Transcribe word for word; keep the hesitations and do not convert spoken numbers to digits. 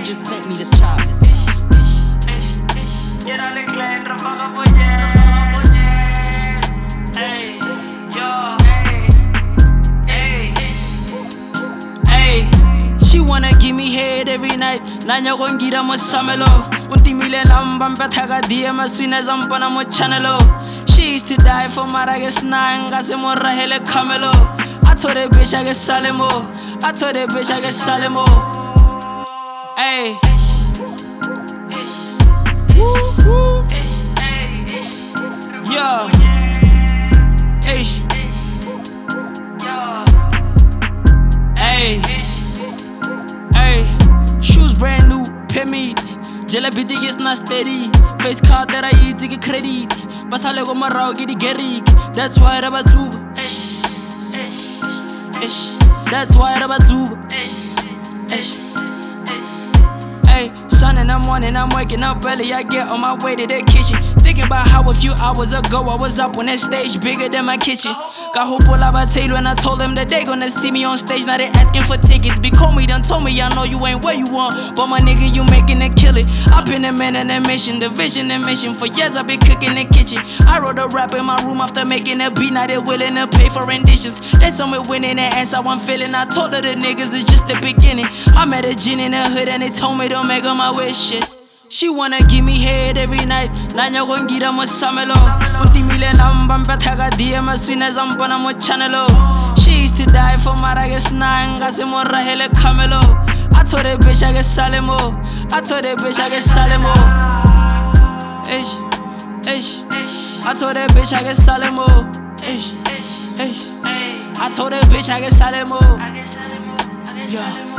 just sent me this chop. She wanna give me head every night. Nanya gongira mo samelo. Untimile lamba mpathaga D M as soon as I'm pana mo channelo. She used to die for maragas nanga se mo rahele camelo. I told that bitch I get salemo. I told that bitch I get salemo. Ay. Woo woo. Yo. Ish. Ay. Ay. Shoes brand new, pay me. Jalebi dig is not steady. Face card that I eat to get credit. Basale go marao get it gerik. That's why I too. Ish. That's why I too. Ish. Ay, sun in the morning, I'm waking up early. I get on my way to the kitchen. Thinking about how a few hours ago I was up on that stage bigger than my kitchen. Got who pull up a tail and I told them that they gonna see me on stage. Now they asking for tickets. Be call me, done told me I know you ain't where you want, but my nigga, you making it kill it. I've been a man in a mission, the vision and mission. For years I've been cooking the kitchen. I wrote a rap in my room after making a beat. Now they willing to pay for renditions. They saw me winning the answer I'm feeling. I told her the niggas it's just the beginning. I met a gin in the hood and they told me don't make her my wishes. She wanna give me head every night. Nanya gongira mo samelo. Untimile lamba mpathaga D M as soon as I'm pana mo channelo. She used to die for maragas nanga se mo rahele camelo. I told that bitch I get salemo. I told that bitch I get salemo. Ish, ish. I told that bitch I get salemo. Ish, ish. I told that bitch I get salemo. Yeah.